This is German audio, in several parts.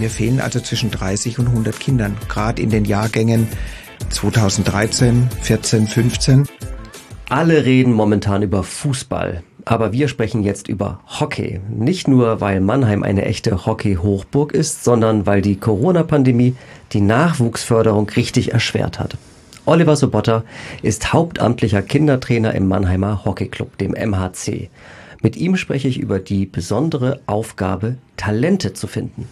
Mir fehlen also zwischen 30 und 100 Kindern, gerade in den Jahrgängen 2013, 14, 15. Alle reden momentan über Fußball, aber wir sprechen jetzt über Hockey. Nicht nur, weil Mannheim eine echte Hockey-Hochburg ist, sondern weil die Corona-Pandemie die Nachwuchsförderung richtig erschwert hat. Oliver Sobotta ist hauptamtlicher Kindertrainer im Mannheimer Hockeyclub, dem MHC. Mit ihm spreche ich über die besondere Aufgabe, Talente zu finden.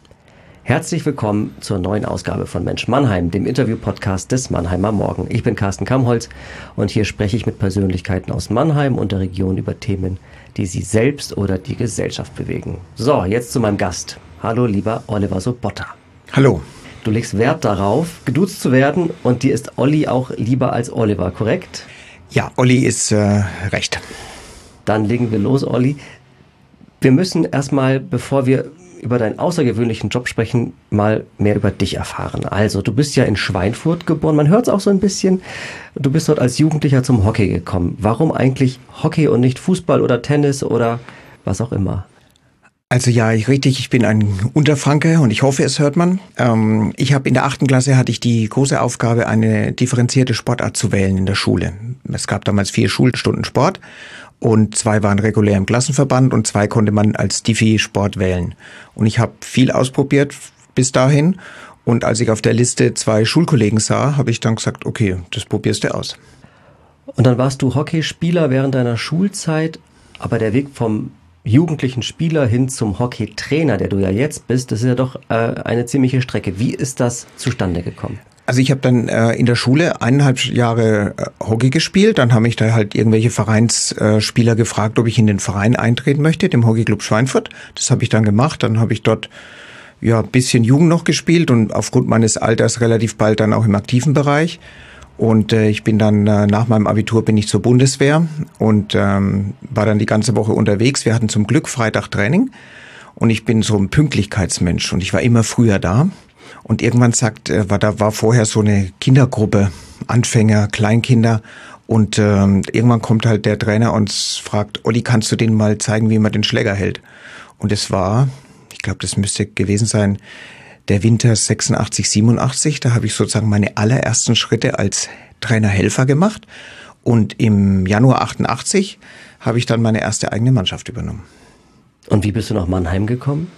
Herzlich willkommen zur neuen Ausgabe von Mensch Mannheim, dem Interview-Podcast des Mannheimer Morgen. Ich bin Carsten Kamholz und hier spreche ich mit Persönlichkeiten aus Mannheim und der Region über Themen, die sie selbst oder die Gesellschaft bewegen. So, jetzt zu meinem Gast. Hallo, lieber Oliver Sobotta. Hallo. Du legst Wert darauf, geduzt zu werden und dir ist Olli auch lieber als Oliver, korrekt? Ja, Olli ist recht. Dann legen wir los, Olli. Wir müssen erstmal, bevor wir über deinen außergewöhnlichen Job sprechen, mal mehr über dich erfahren. Also, du bist ja in Schweinfurt geboren, man hört es auch so ein bisschen. Du bist dort als Jugendlicher zum Hockey gekommen. Warum eigentlich Hockey und nicht Fußball oder Tennis oder was auch immer? Also ja, ich bin ein Unterfranke und ich hoffe, es hört man. Ich habe in der 8. Klasse hatte ich die große Aufgabe, eine differenzierte Sportart zu wählen in der Schule. Es gab damals 4 Schulstunden Sport und 2 waren regulär im Klassenverband und 2 konnte man als Diffi-Sport wählen. Und ich habe viel ausprobiert bis dahin und als ich auf der Liste 2 Schulkollegen sah, habe ich dann gesagt, okay, das probierst du aus. Und dann warst du Hockeyspieler während deiner Schulzeit, aber der Weg vom jugendlichen Spieler hin zum Hockeytrainer, der du ja jetzt bist, das ist ja doch eine ziemliche Strecke. Wie ist das zustande gekommen? Also ich habe dann in der Schule 1,5 Jahre Hockey gespielt. Dann haben mich da halt irgendwelche Vereinsspieler gefragt, ob ich in den Verein eintreten möchte, dem Hockeyclub Schweinfurt. Das habe ich dann gemacht. Dann habe ich dort ja ein bisschen Jugend noch gespielt und aufgrund meines Alters relativ bald dann auch im aktiven Bereich. Und ich bin dann nach meinem Abitur bin ich zur Bundeswehr und war dann die ganze Woche unterwegs. Wir hatten zum Glück Freitag Training und ich bin so ein Pünktlichkeitsmensch und ich war immer früher da. Und irgendwann da war vorher so eine Kindergruppe, Anfänger, Kleinkinder und irgendwann kommt halt der Trainer und fragt, Olli, kannst du denen mal zeigen, wie man den Schläger hält? Und es war, ich glaube, das müsste gewesen sein, der Winter 86, 87, da habe ich sozusagen meine allerersten Schritte als Trainerhelfer gemacht und im Januar 88 habe ich dann meine erste eigene Mannschaft übernommen. Und wie bist du nach Mannheim gekommen?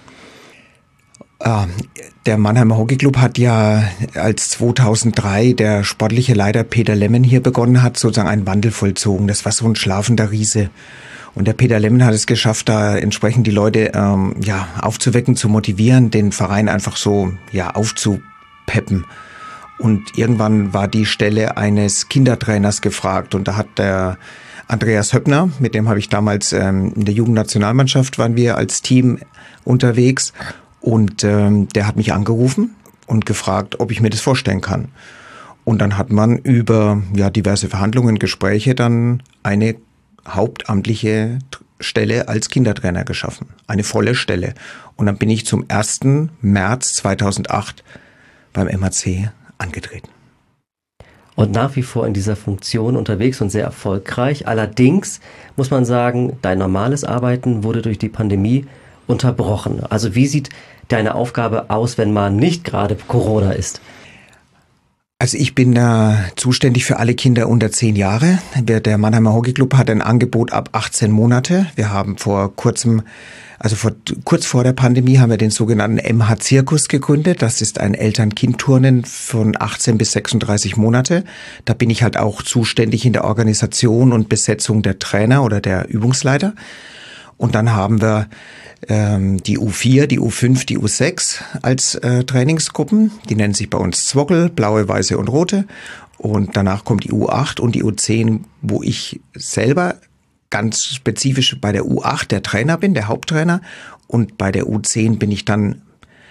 Der Mannheimer Hockeyclub hat ja, als 2003 der sportliche Leiter Peter Lemmen hier begonnen hat, sozusagen einen Wandel vollzogen. Das war so ein schlafender Riese. Und der Peter Lemmen hat es geschafft, da entsprechend die Leute aufzuwecken, zu motivieren, den Verein einfach so aufzupeppen. Und irgendwann war die Stelle eines Kindertrainers gefragt. Und da hat der Andreas Höppner, mit dem habe ich damals in der Jugendnationalmannschaft waren wir als Team unterwegs. Und der hat mich angerufen und gefragt, ob ich mir das vorstellen kann. Und dann hat man über diverse Verhandlungen, Gespräche dann eine hauptamtliche Stelle als Kindertrainer geschaffen. Eine volle Stelle. Und dann bin ich zum 1. März 2008 beim MHC angetreten. Und nach wie vor in dieser Funktion unterwegs und sehr erfolgreich. Allerdings muss man sagen, dein normales Arbeiten wurde durch die Pandemie unterbrochen. Also wie sieht deine Aufgabe aus, wenn mal nicht gerade Corona ist? Also ich bin zuständig für alle Kinder unter 10 Jahre. Der Mannheimer Hockeyclub hat ein Angebot ab 18 Monate. Wir haben kurz vor der Pandemie haben wir den sogenannten MH-Zirkus gegründet. Das ist ein Eltern-Kind-Turnen von 18 bis 36 Monate. Da bin ich halt auch zuständig in der Organisation und Besetzung der Trainer oder der Übungsleiter. Und dann haben wir die U4, die U5, die U6 als Trainingsgruppen. Die nennen sich bei uns Zwockel, blaue, weiße und rote. Und danach kommt die U8 und die U10, wo ich selber ganz spezifisch bei der U8 der Trainer bin, der Haupttrainer. Und bei der U10 bin ich dann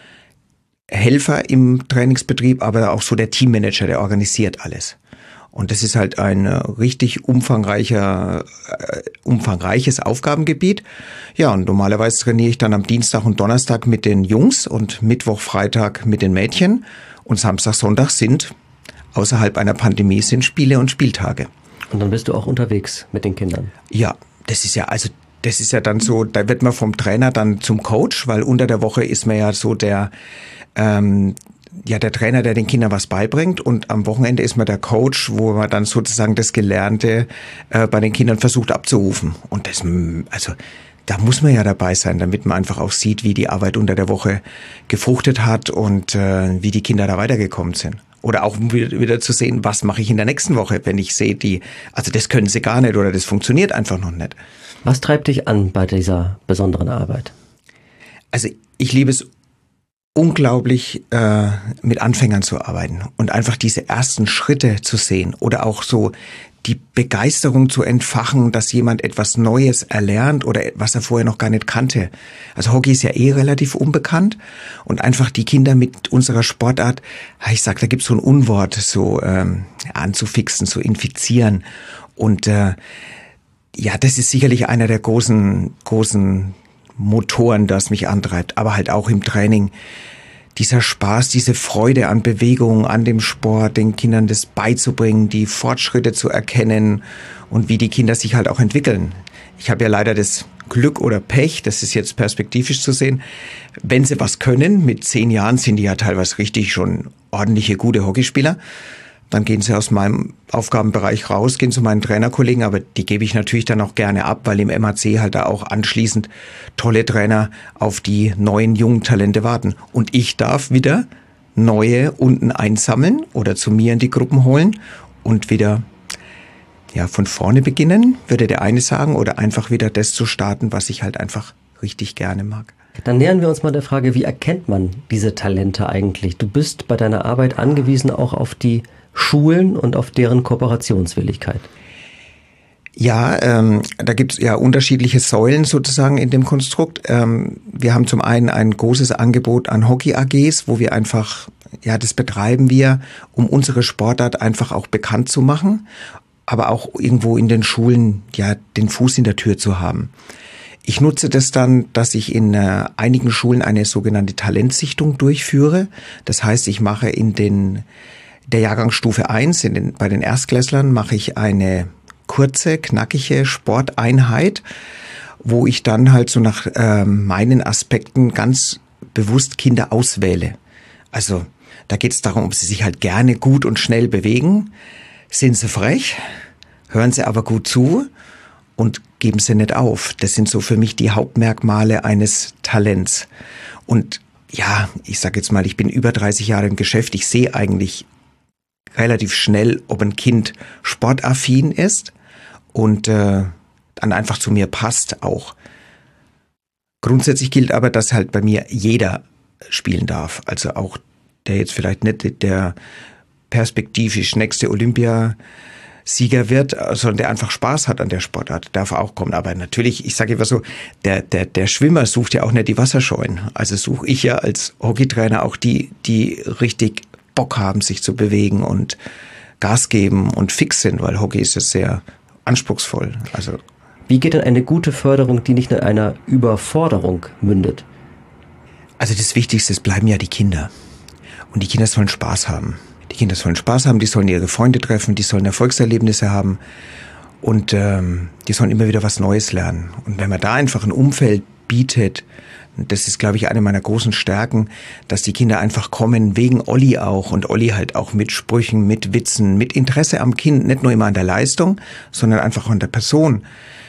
Helfer im Trainingsbetrieb, aber auch so der Teammanager, der organisiert alles. Und das ist halt ein richtig umfangreiches Aufgabengebiet. Ja, und normalerweise trainiere ich dann am Dienstag und Donnerstag mit den Jungs und Mittwoch, Freitag mit den Mädchen. Und Samstag, Sonntag sind außerhalb einer Pandemie sind Spiele und Spieltage. Und dann bist du auch unterwegs mit den Kindern? Ja, das ist ja, also das ist ja dann so, da wird man vom Trainer dann zum Coach, weil unter der Woche ist man ja so der Trainer, der den Kindern was beibringt, und am Wochenende ist man der Coach, wo man dann sozusagen das Gelernte bei den Kindern versucht abzurufen. Und da muss man ja dabei sein, damit man einfach auch sieht, wie die Arbeit unter der Woche gefruchtet hat und wie die Kinder da weitergekommen sind. Oder auch wieder zu sehen, was mache ich in der nächsten Woche, wenn ich sehe, das können sie gar nicht oder das funktioniert einfach noch nicht. Was treibt dich an bei dieser besonderen Arbeit? Also ich liebe es unglaublich, mit Anfängern zu arbeiten und einfach diese ersten Schritte zu sehen oder auch so die Begeisterung zu entfachen, dass jemand etwas Neues erlernt oder was er vorher noch gar nicht kannte. Also Hockey ist ja relativ unbekannt und einfach die Kinder mit unserer Sportart, ich sag, da gibt's so ein Unwort, so anzufixen, zu infizieren. Und das ist sicherlich einer der großen Motoren, das mich antreibt, aber halt auch im Training. Dieser Spaß, diese Freude an Bewegung, an dem Sport, den Kindern das beizubringen, die Fortschritte zu erkennen und wie die Kinder sich halt auch entwickeln. Ich habe ja leider das Glück oder Pech, das ist jetzt perspektivisch zu sehen, wenn sie was können, mit 10 Jahren sind die ja teilweise richtig schon ordentliche, gute Hockeyspieler. Dann gehen sie aus meinem Aufgabenbereich raus, gehen zu meinen Trainerkollegen, aber die gebe ich natürlich dann auch gerne ab, weil im MHC halt da auch anschließend tolle Trainer auf die neuen jungen Talente warten. Und ich darf wieder neue unten einsammeln oder zu mir in die Gruppen holen und wieder von vorne beginnen, würde der eine sagen, oder einfach wieder das zu starten, was ich halt einfach richtig gerne mag. Dann nähern wir uns mal der Frage, wie erkennt man diese Talente eigentlich? Du bist bei deiner Arbeit angewiesen auch auf die Schulen und auf deren Kooperationswilligkeit. Ja, da gibt's ja unterschiedliche Säulen sozusagen in dem Konstrukt. Wir haben zum einen ein großes Angebot an Hockey-AGs, wo wir einfach, das betreiben wir, um unsere Sportart einfach auch bekannt zu machen, aber auch irgendwo in den Schulen den Fuß in der Tür zu haben. Ich nutze das dann, dass ich in einigen Schulen eine sogenannte Talentsichtung durchführe. Das heißt, ich mache der Jahrgangsstufe 1, bei den Erstklässlern mache ich eine kurze, knackige Sporteinheit, wo ich dann halt so nach meinen Aspekten ganz bewusst Kinder auswähle. Also da geht es darum, ob sie sich halt gerne gut und schnell bewegen. Sind sie frech, hören sie aber gut zu und geben sie nicht auf. Das sind so für mich die Hauptmerkmale eines Talents. Und ich sage jetzt mal, ich bin über 30 Jahre im Geschäft. Ich sehe eigentlich relativ schnell, ob ein Kind sportaffin ist und dann einfach zu mir passt auch. Grundsätzlich gilt aber, dass halt bei mir jeder spielen darf. Also auch der jetzt vielleicht nicht der perspektivisch nächste Olympiasieger wird, sondern der einfach Spaß hat an der Sportart, darf auch kommen. Aber natürlich, ich sage immer so, der Schwimmer sucht ja auch nicht die Wasserscheuen. Also suche ich ja als Hockeytrainer auch die richtig Bock haben, sich zu bewegen und Gas geben und fix sind, weil Hockey ist ja sehr anspruchsvoll. Also wie geht denn eine gute Förderung, die nicht in einer Überforderung mündet? Also das Wichtigste bleiben ja die Kinder. Und die Kinder sollen Spaß haben. Die Kinder sollen Spaß haben, die sollen ihre Freunde treffen, die sollen Erfolgserlebnisse haben und die sollen immer wieder was Neues lernen. Und wenn man da einfach ein Umfeld bietet, das ist, glaube ich, eine meiner großen Stärken, dass die Kinder einfach kommen, wegen Olli auch. Und Olli halt auch mit Sprüchen, mit Witzen, mit Interesse am Kind, nicht nur immer an der Leistung, sondern einfach an der Person.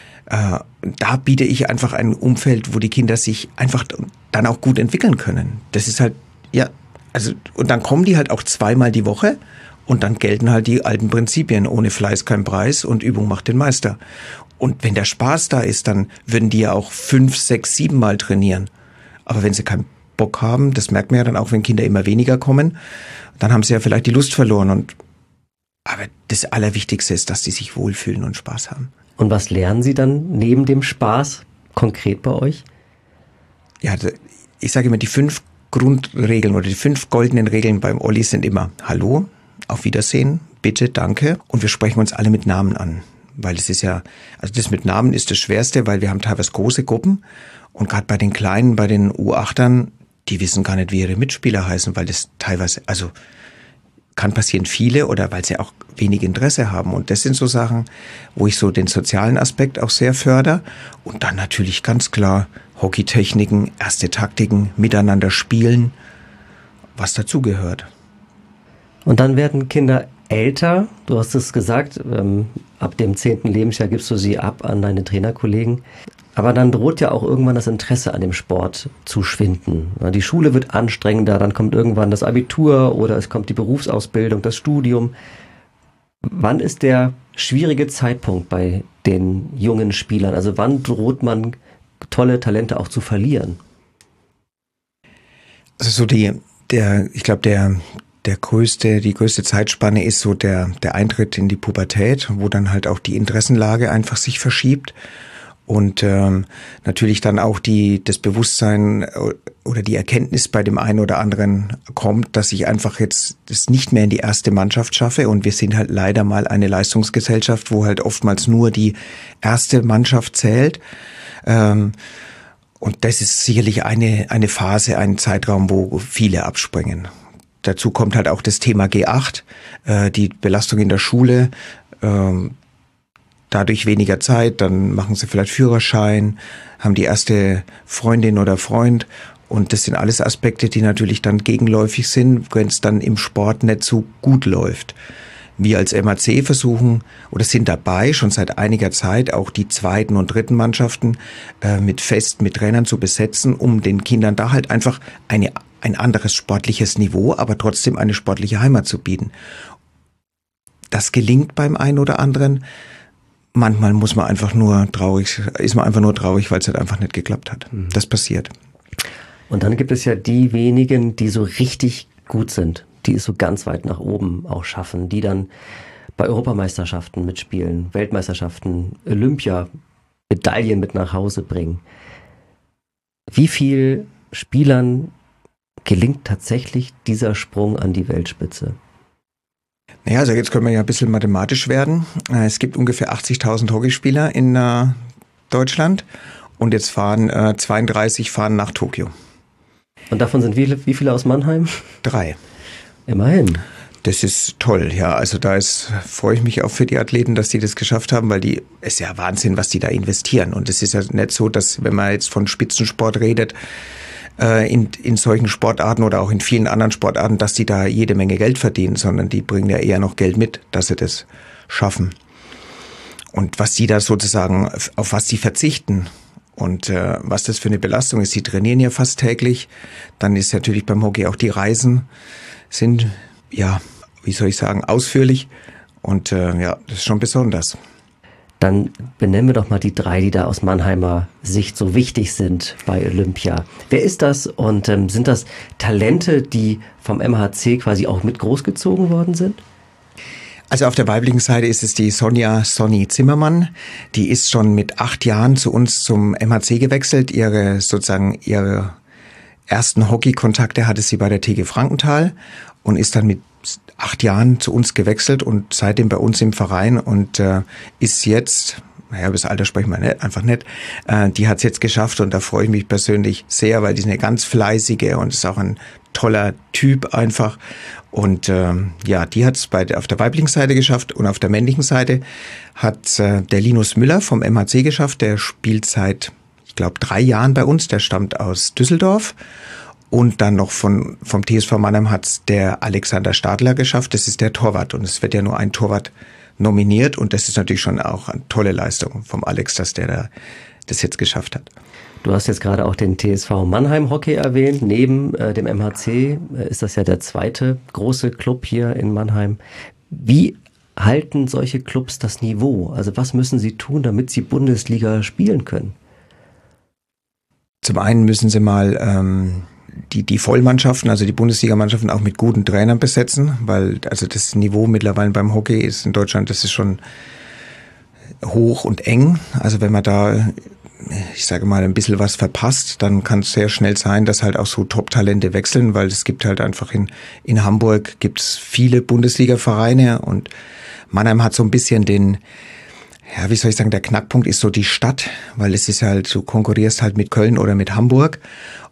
Da biete ich einfach ein Umfeld, wo die Kinder sich einfach dann auch gut entwickeln können. Das ist halt, und dann kommen die halt auch 2-mal die Woche und dann gelten halt die alten Prinzipien. Ohne Fleiß kein Preis und Übung macht den Meister. Und wenn der Spaß da ist, dann würden die ja auch 5, 6, 7 Mal trainieren. Aber wenn sie keinen Bock haben, das merkt man ja dann auch, wenn Kinder immer weniger kommen, dann haben sie ja vielleicht die Lust verloren. Aber das Allerwichtigste ist, dass die sich wohlfühlen und Spaß haben. Und was lernen Sie dann neben dem Spaß konkret bei euch? Ja, ich sage immer, die 5 Grundregeln oder die 5 goldenen Regeln beim Olli sind immer Hallo, auf Wiedersehen, bitte, danke. Und wir sprechen uns alle mit Namen an. Weil es ist ja, also das mit Namen ist das Schwerste, weil wir haben teilweise große Gruppen. Und gerade bei den Kleinen, bei den U8ern, die wissen gar nicht, wie ihre Mitspieler heißen, weil das teilweise, also kann passieren, viele oder weil sie auch wenig Interesse haben. Und das sind so Sachen, wo ich so den sozialen Aspekt auch sehr fördere. Und dann natürlich ganz klar Hockeytechniken, erste Taktiken, miteinander spielen, was dazugehört. Und dann werden Kinder älter. Du hast es gesagt, ab dem 10. Lebensjahr gibst du sie ab an deine Trainerkollegen. Aber dann droht ja auch irgendwann das Interesse an dem Sport zu schwinden. Die Schule wird anstrengender, dann kommt irgendwann das Abitur oder es kommt die Berufsausbildung, das Studium. Wann ist der schwierige Zeitpunkt bei den jungen Spielern? Also wann droht man tolle Talente auch zu verlieren? Also ich glaube, die größte Zeitspanne ist so der Eintritt in die Pubertät, wo dann halt auch die Interessenlage einfach sich verschiebt. Und natürlich dann auch das Bewusstsein oder die Erkenntnis bei dem einen oder anderen kommt, dass ich einfach jetzt das nicht mehr in die erste Mannschaft schaffe. Und wir sind halt leider mal eine Leistungsgesellschaft, wo halt oftmals nur die erste Mannschaft zählt. Und das ist sicherlich eine Phase, ein Zeitraum, wo viele abspringen. Dazu kommt halt auch das Thema G8, die Belastung in der Schule, dadurch weniger Zeit, dann machen sie vielleicht Führerschein, haben die erste Freundin oder Freund und das sind alles Aspekte, die natürlich dann gegenläufig sind, wenn es dann im Sport nicht so gut läuft. Wir als MHC versuchen oder sind dabei, schon seit einiger Zeit auch die zweiten und dritten Mannschaften mit Trainern zu besetzen, um den Kindern da halt einfach ein anderes sportliches Niveau, aber trotzdem eine sportliche Heimat zu bieten. Das gelingt beim einen oder anderen. Manchmal ist man einfach nur traurig, weil es halt einfach nicht geklappt hat. Das passiert. Und dann gibt es ja die wenigen, die so richtig gut sind, die es so ganz weit nach oben auch schaffen, die dann bei Europameisterschaften mitspielen, Weltmeisterschaften, Olympia, Medaillen mit nach Hause bringen. Wie viel Spielern gelingt tatsächlich dieser Sprung an die Weltspitze? Naja, also jetzt können wir ja ein bisschen mathematisch werden. Es gibt ungefähr 80.000 Hockeyspieler in Deutschland und jetzt 32 fahren nach Tokio. Und davon sind wie viele aus Mannheim? 3. Immerhin. Das ist toll, ja. Also freue ich mich auch für die Athleten, dass die das geschafft haben, weil es ist ja Wahnsinn, was die da investieren. Und es ist ja nicht so, dass, wenn man jetzt von Spitzensport redet, in solchen Sportarten oder auch in vielen anderen Sportarten, dass die da jede Menge Geld verdienen, sondern die bringen ja eher noch Geld mit, dass sie das schaffen. Und was die da sozusagen, auf was die verzichten und was das für eine Belastung ist, die trainieren ja fast täglich. Dann ist natürlich beim Hockey auch die Reisen sind, ja, wie soll ich sagen, ausführlich und das ist schon besonders. Dann benennen wir doch mal die 3, die da aus Mannheimer Sicht so wichtig sind bei Olympia. Wer ist das und sind das Talente, die vom MHC quasi auch mit großgezogen worden sind? Also auf der weiblichen Seite ist es die Sonny Zimmermann. Die ist schon mit 8 Jahren zu uns zum MHC gewechselt. Ihre ersten Hockeykontakte hatte sie bei der TG Frankenthal und ist dann mit 8 Jahren zu uns gewechselt und seitdem bei uns im Verein und ist jetzt, über das Alter sprechen wir einfach nicht, die hat es jetzt geschafft und da freue ich mich persönlich sehr, weil die ist eine ganz fleißige und ist auch ein toller Typ einfach und die hat es auf der weiblichen Seite geschafft und auf der männlichen Seite hat der Linus Müller vom MHC geschafft, der spielt seit, ich glaube, 3 Jahren bei uns, der stammt aus Düsseldorf. Und dann noch vom TSV Mannheim hat's der Alexander Stadler geschafft. Das ist der Torwart. Und es wird ja nur ein Torwart nominiert. Und das ist natürlich schon auch eine tolle Leistung vom Alex, dass der das jetzt geschafft hat. Du hast jetzt gerade auch den TSV Mannheim Hockey erwähnt. Neben dem MHC ist das ja der zweite große Club hier in Mannheim. Wie halten solche Clubs das Niveau? Also was müssen sie tun, damit sie Bundesliga spielen können? Zum einen müssen sie mal die Vollmannschaften, also die Bundesligamannschaften auch mit guten Trainern besetzen, weil also das Niveau mittlerweile beim Hockey ist in Deutschland, das ist schon hoch und eng. Also wenn man da, ich sage mal, ein bisschen was verpasst, dann kann es sehr schnell sein, dass halt auch so Top-Talente wechseln, weil es gibt halt einfach in Hamburg gibt's viele Bundesliga-Vereine und Mannheim hat so ein bisschen wie soll ich sagen, der Knackpunkt ist so die Stadt, weil es ist halt, du konkurrierst halt mit Köln oder mit Hamburg.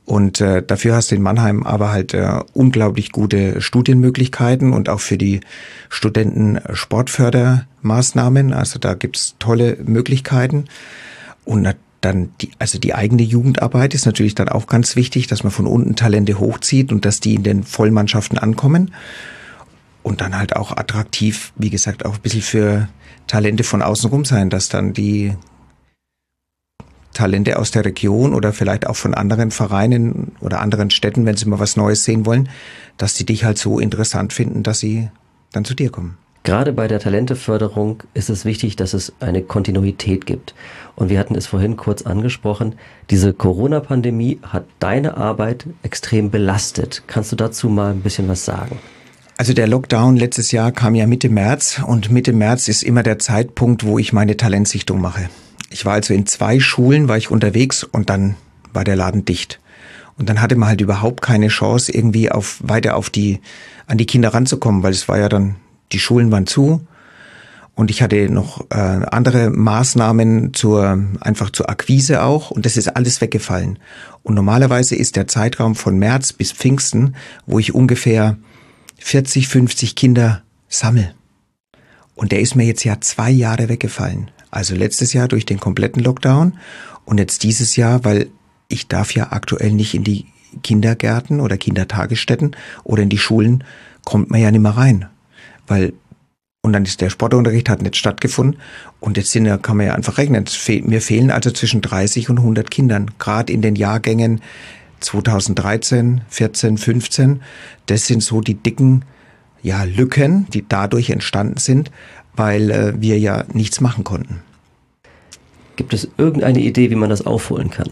Und dafür hast du in Mannheim aber halt unglaublich gute Studienmöglichkeiten und auch für die Studenten Sportfördermaßnahmen. Also da gibt's tolle Möglichkeiten. Und dann die eigene Jugendarbeit ist natürlich dann auch ganz wichtig, dass man von unten Talente hochzieht und dass die in den Vollmannschaften ankommen. Und dann halt auch attraktiv, wie gesagt, auch ein bisschen für Talente von außenrum sein, dass dann die Talente aus der Region oder vielleicht auch von anderen Vereinen oder anderen Städten, wenn sie mal was Neues sehen wollen, dass die dich halt so interessant finden, dass sie dann zu dir kommen. Gerade bei der Talenteförderung ist es wichtig, dass es eine Kontinuität gibt. Und wir hatten es vorhin kurz angesprochen, diese Corona-Pandemie hat deine Arbeit extrem belastet. Kannst du dazu mal ein bisschen was sagen? Also der Lockdown letztes Jahr kam ja Mitte März und Mitte März ist immer der Zeitpunkt, wo ich meine Talentsichtung mache. Ich war also in 2 Schulen, war ich unterwegs und dann war der Laden dicht. Und dann hatte man halt überhaupt keine Chance, irgendwie weiter an die Kinder ranzukommen, weil es war ja dann, die Schulen waren zu und ich hatte noch andere Maßnahmen einfach zur Akquise auch und das ist alles weggefallen. Und normalerweise ist der Zeitraum von März bis Pfingsten, wo ich ungefähr 40, 50 Kinder sammel. Und der ist mir jetzt ja 2 Jahre weggefallen. Also letztes Jahr durch den kompletten Lockdown und jetzt dieses Jahr, weil ich darf ja aktuell nicht in die Kindergärten oder Kindertagesstätten oder in die Schulen, kommt man ja nicht mehr rein. Und dann ist der Sportunterricht hat nicht stattgefunden und jetzt kann man ja einfach rechnen. Mir fehlen also zwischen 30 und 100 Kindern, gerade in den Jahrgängen 2013, 14, 15. Das sind so die dicken Lücken, die dadurch entstanden sind, weil wir ja nichts machen konnten. Gibt es irgendeine Idee, wie man das aufholen kann?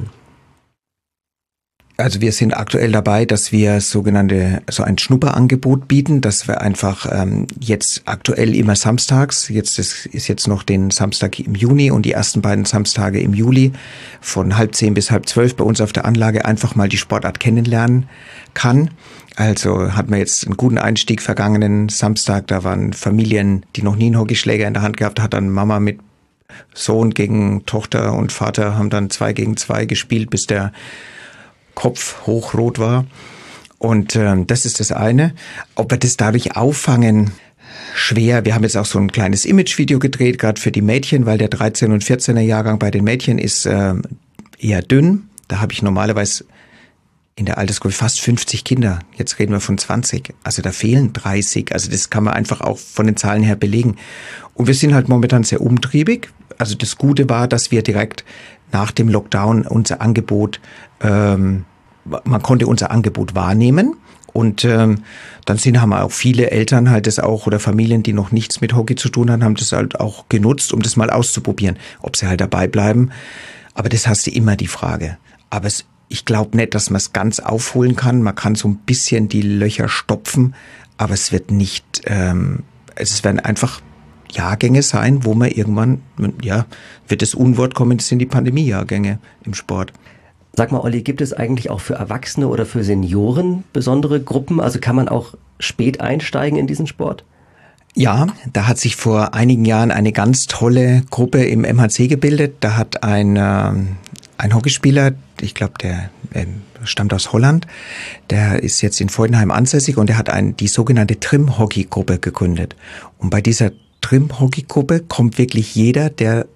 Also wir sind aktuell dabei, dass wir so ein Schnupperangebot bieten, dass wir einfach jetzt aktuell immer samstags, ist jetzt noch den Samstag im Juni und die ersten beiden Samstage im Juli von 9:30 bis 11:30 bei uns auf der Anlage einfach mal die Sportart kennenlernen kann. Also hat man jetzt einen guten Einstieg vergangenen Samstag, da waren Familien, die noch nie einen Hockeyschläger in der Hand gehabt hat, dann Mama mit Sohn gegen Tochter und Vater haben dann 2 gegen 2 gespielt, bis der Kopf hochrot war. Und das ist das eine. Ob wir das dadurch auffangen, schwer. Wir haben jetzt auch so ein kleines Imagevideo gedreht, gerade für die Mädchen, weil der 13- und 14er Jahrgang bei den Mädchen ist eher dünn. Da habe ich normalerweise in der Altersgruppe fast 50 Kinder. Jetzt reden wir von 20. Also da fehlen 30. Also das kann man einfach auch von den Zahlen her belegen. Und wir sind halt momentan sehr umtriebig. Also das Gute war, dass wir direkt nach dem Lockdown unser Angebot, man konnte unser Angebot wahrnehmen. Und dann haben auch viele Eltern halt das auch oder Familien, die noch nichts mit Hockey zu tun haben das halt auch genutzt, um das mal auszuprobieren, ob sie halt dabei bleiben. Aber das hast du immer die Frage. Aber ich glaube nicht, dass man es ganz aufholen kann. Man kann so ein bisschen die Löcher stopfen, aber es wird nicht, es werden einfach Jahrgänge sein, wo man irgendwann, wird das Unwort kommen, das sind die Pandemiejahrgänge im Sport. Sag mal, Olli, gibt es eigentlich auch für Erwachsene oder für Senioren besondere Gruppen? Also kann man auch spät einsteigen in diesen Sport? Ja, da hat sich vor einigen Jahren eine ganz tolle Gruppe im MHC gebildet. Da hat ein Hockeyspieler, ich glaube, der stammt aus Holland, der ist jetzt in Freudenheim ansässig und der hat die sogenannte Trim-Hockey-Gruppe gegründet. Und bei dieser Trim-Hockey-Gruppe kommt wirklich jeder.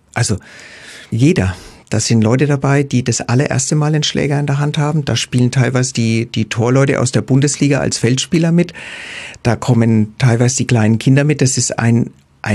Da sind Leute dabei, die das allererste Mal einen Schläger in der Hand haben. Da spielen teilweise die Torleute aus der Bundesliga als Feldspieler mit. Da kommen teilweise die kleinen Kinder mit. Das ist eine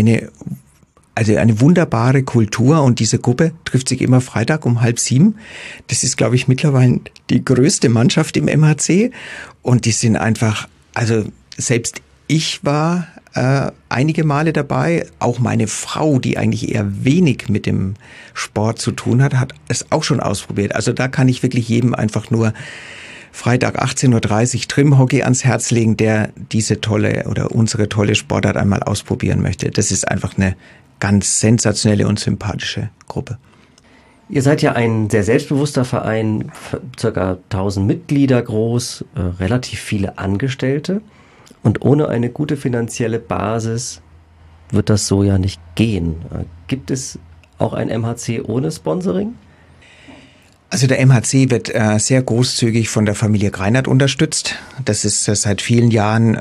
wunderbare Kultur und diese Gruppe trifft sich immer Freitag um 6:30. Das ist, glaube ich, mittlerweile die größte Mannschaft im MHC und die sind einfach, also selbst ich war einige Male dabei, auch meine Frau, die eigentlich eher wenig mit dem Sport zu tun hat, hat es auch schon ausprobiert. Also da kann ich wirklich jedem einfach nur Freitag 18:30 Uhr Trim-Hockey ans Herz legen, der diese tolle oder unsere tolle Sportart einmal ausprobieren möchte. Das ist einfach eine ganz sensationelle und sympathische Gruppe. Ihr seid ja ein sehr selbstbewusster Verein, ca. 1000 Mitglieder groß, relativ viele Angestellte. Und ohne eine gute finanzielle Basis wird das so ja nicht gehen. Gibt es auch ein MHC ohne Sponsoring? Also der MHC wird sehr großzügig von der Familie Greinert unterstützt. Das ist seit vielen Jahren,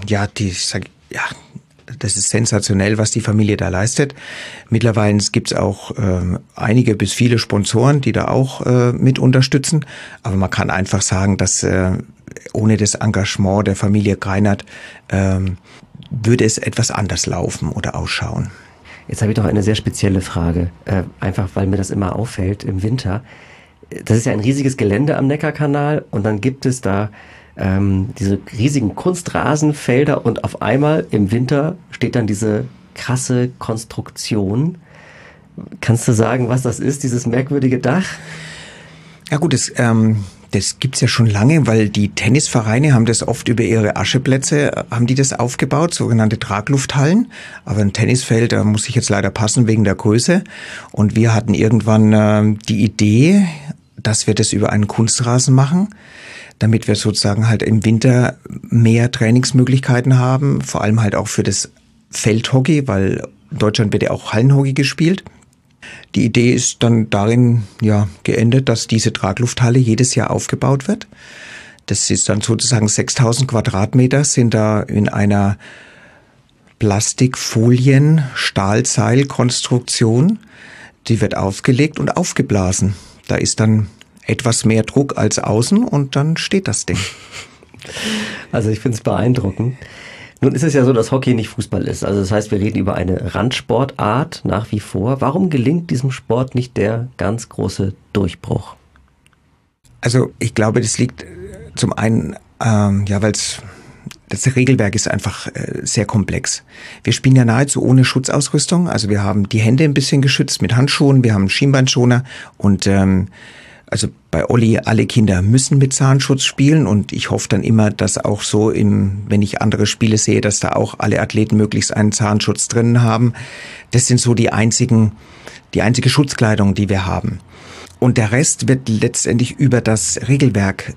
das ist sensationell, was die Familie da leistet. Mittlerweile gibt es auch einige bis viele Sponsoren, die da auch mit unterstützen. Aber man kann einfach sagen, dass ohne das Engagement der Familie Greinert würde es etwas anders laufen oder ausschauen. Jetzt habe ich doch eine sehr spezielle Frage, einfach weil mir das immer auffällt im Winter. Das ist ja ein riesiges Gelände am Neckarkanal und dann gibt es da diese riesigen Kunstrasenfelder und auf einmal im Winter steht dann diese krasse Konstruktion. Kannst du sagen, was das ist, dieses merkwürdige Dach? Ja gut, das gibt's ja schon lange, weil die Tennisvereine haben das oft über ihre Ascheplätze, haben die das aufgebaut, sogenannte Traglufthallen. Aber ein Tennisfeld, da muss ich jetzt leider passen wegen der Größe. Und wir hatten irgendwann die Idee, dass wir das über einen Kunstrasen machen, damit wir sozusagen halt im Winter mehr Trainingsmöglichkeiten haben, vor allem halt auch für das Feldhockey, weil in Deutschland wird ja auch Hallenhockey gespielt. Die Idee ist dann darin geendet, dass diese Traglufthalle jedes Jahr aufgebaut wird. Das ist dann sozusagen 6000 Quadratmeter sind da in einer Plastikfolien-Stahlseilkonstruktion. Die wird aufgelegt und aufgeblasen. Da ist dann etwas mehr Druck als außen und dann steht das Ding. Also ich finde es beeindruckend. Nun ist es ja so, dass Hockey nicht Fußball ist. Also das heißt, wir reden über eine Randsportart nach wie vor. Warum gelingt diesem Sport nicht der ganz große Durchbruch? Also ich glaube, das liegt zum einen, weil das Regelwerk ist einfach sehr komplex. Wir spielen ja nahezu ohne Schutzausrüstung. Also wir haben die Hände ein bisschen geschützt mit Handschuhen, wir haben einen Schienbeinschoner und also bei Olli, alle Kinder müssen mit Zahnschutz spielen und ich hoffe dann immer, dass auch so wenn ich andere Spiele sehe, dass da auch alle Athleten möglichst einen Zahnschutz drin haben. Das sind so die einzige Schutzkleidung, die wir haben. Und der Rest wird letztendlich über das Regelwerk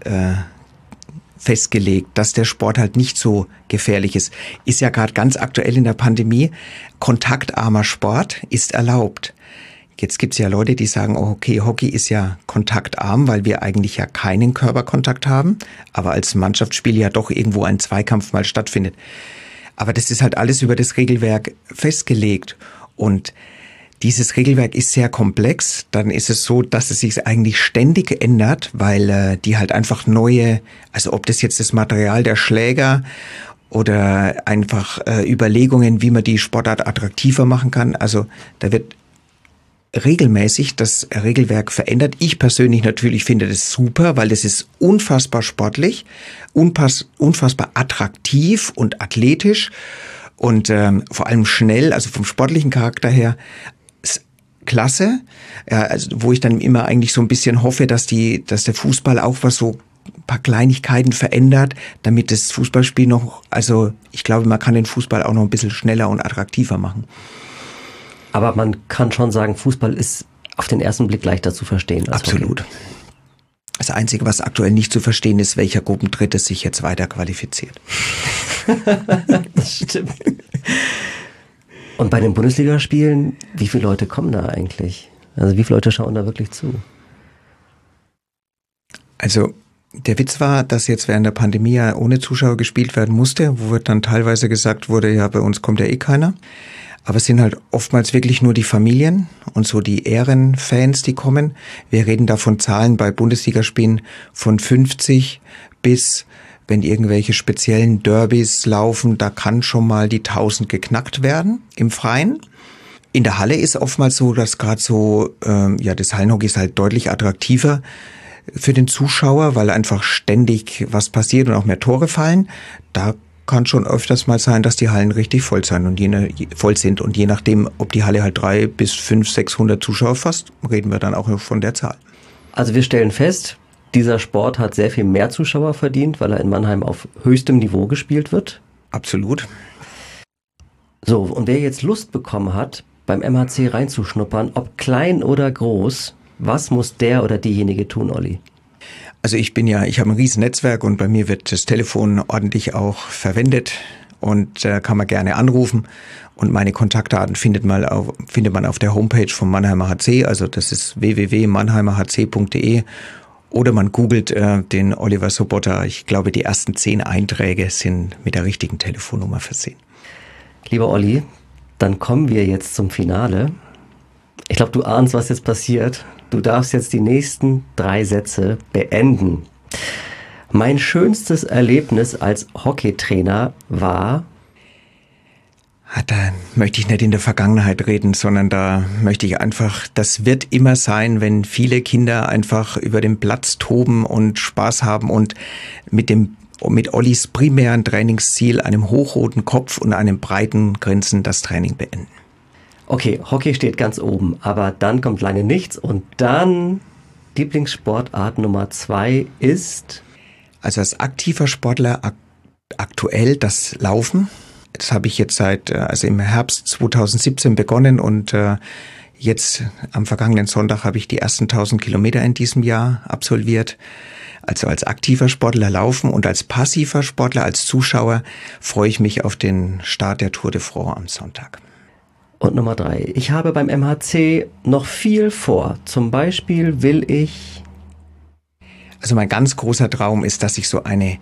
festgelegt, dass der Sport halt nicht so gefährlich ist. Ist ja gerade ganz aktuell in der Pandemie, kontaktarmer Sport ist erlaubt. Jetzt gibt's ja Leute, die sagen, oh, okay, Hockey ist ja kontaktarm, weil wir eigentlich ja keinen Körperkontakt haben, aber als Mannschaftsspiel ja doch irgendwo ein Zweikampf mal stattfindet. Aber das ist halt alles über das Regelwerk festgelegt und dieses Regelwerk ist sehr komplex. Dann ist es so, dass es sich eigentlich ständig ändert, weil die halt einfach also ob das jetzt das Material der Schläger oder einfach Überlegungen, wie man die Sportart attraktiver machen kann. Also da wird regelmäßig das Regelwerk verändert. Ich persönlich natürlich finde das super, weil das ist unfassbar sportlich, unfassbar attraktiv und athletisch und vor allem schnell, also vom sportlichen Charakter her klasse. Ja, also wo ich dann immer eigentlich so ein bisschen hoffe, dass der Fußball auch was so ein paar Kleinigkeiten verändert, damit das Fußballspiel noch, also ich glaube, man kann den Fußball auch noch ein bisschen schneller und attraktiver machen. Aber man kann schon sagen, Fußball ist auf den ersten Blick leichter zu verstehen. Absolut. Hockey. Das Einzige, was aktuell nicht zu verstehen ist, welcher Gruppendritte sich jetzt weiter qualifiziert. Das stimmt. Und bei den Bundesligaspielen, wie viele Leute kommen da eigentlich? Also wie viele Leute schauen da wirklich zu? Also der Witz war, dass jetzt während der Pandemie ja ohne Zuschauer gespielt werden musste, wo dann teilweise gesagt wurde, ja, bei uns kommt ja eh keiner. Aber es sind halt oftmals wirklich nur die Familien und so die Ehrenfans, die kommen. Wir reden da von Zahlen bei Bundesligaspielen von 50 bis, wenn irgendwelche speziellen Derbys laufen, da kann schon mal die 1000 geknackt werden im Freien. In der Halle ist oftmals so, dass gerade so, das Hallenhockey ist halt deutlich attraktiver für den Zuschauer, weil einfach ständig was passiert und auch mehr Tore fallen. Da kann schon öfters mal sein, dass die Hallen richtig voll sind und je nachdem, ob die Halle halt 300 bis 500, 600 Zuschauer fasst, reden wir dann auch von der Zahl. Also wir stellen fest, dieser Sport hat sehr viel mehr Zuschauer verdient, weil er in Mannheim auf höchstem Niveau gespielt wird. Absolut. So, und wer jetzt Lust bekommen hat, beim MHC reinzuschnuppern, ob klein oder groß, was muss der oder diejenige tun, Olli? Also ich habe ein riesen Netzwerk und bei mir wird das Telefon ordentlich auch verwendet und kann man gerne anrufen. Und meine Kontaktdaten findet man auf der Homepage vom Mannheimer HC, also das ist www.mannheimerhc.de. Oder man googelt den Oliver Sobotta. Ich glaube, die ersten 10 Einträge sind mit der richtigen Telefonnummer versehen. Lieber Olli, dann kommen wir jetzt zum Finale. Ich glaube, du ahnst, was jetzt passiert. Du darfst jetzt die nächsten 3 Sätze beenden. Mein schönstes Erlebnis als Hockeytrainer war... Da möchte ich nicht in der Vergangenheit reden, sondern da möchte ich einfach, das wird immer sein, wenn viele Kinder einfach über den Platz toben und Spaß haben und mit Ollis primären Trainingsziel, einem hochroten Kopf und einem breiten Grinsen, das Training beenden. Okay, Hockey steht ganz oben, aber dann kommt lange nichts und dann Lieblingssportart Nummer 2 ist? Also als aktiver Sportler aktuell das Laufen. Das habe ich jetzt im Herbst 2017 begonnen und jetzt am vergangenen Sonntag habe ich die ersten 1000 Kilometer in diesem Jahr absolviert. Also als aktiver Sportler laufen und als passiver Sportler, als Zuschauer freue ich mich auf den Start der Tour de France am Sonntag. Und Nummer 3, ich habe beim MHC noch viel vor. Zum Beispiel will ich... Also mein ganz großer Traum ist, dass ich so eine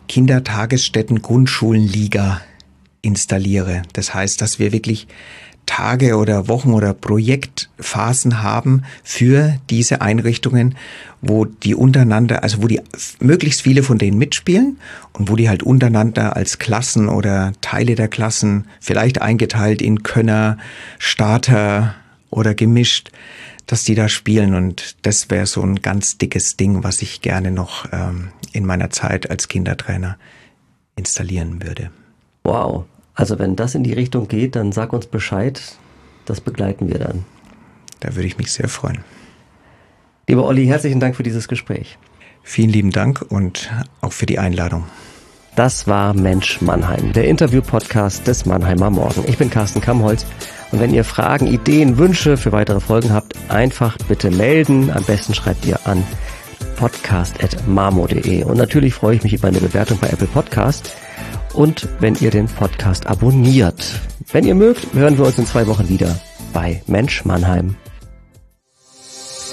Kindertagesstätten-Grundschulenliga installiere. Das heißt, dass wir wirklich Tage oder Wochen oder Projektphasen haben für diese Einrichtungen, wo die untereinander, also wo die möglichst viele von denen mitspielen und wo die halt untereinander als Klassen oder Teile der Klassen, vielleicht eingeteilt in Könner, Starter oder gemischt, dass die da spielen, und das wäre so ein ganz dickes Ding, was ich gerne noch in meiner Zeit als Kindertrainer installieren würde. Wow. Also wenn das in die Richtung geht, dann sag uns Bescheid. Das begleiten wir dann. Da würde ich mich sehr freuen. Lieber Olli, herzlichen Dank für dieses Gespräch. Vielen lieben Dank und auch für die Einladung. Das war Mensch Mannheim, der Interview-Podcast des Mannheimer Morgen. Ich bin Carsten Kammholz und wenn ihr Fragen, Ideen, Wünsche für weitere Folgen habt, einfach bitte melden. Am besten schreibt ihr an podcast@marmo.de. Und natürlich freue ich mich über eine Bewertung bei Apple Podcast. Und wenn ihr den Podcast abonniert. Wenn ihr mögt, hören wir uns in 2 Wochen wieder bei Mensch Mannheim.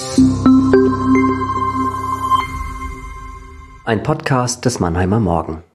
Ein Podcast des Mannheimer Morgen.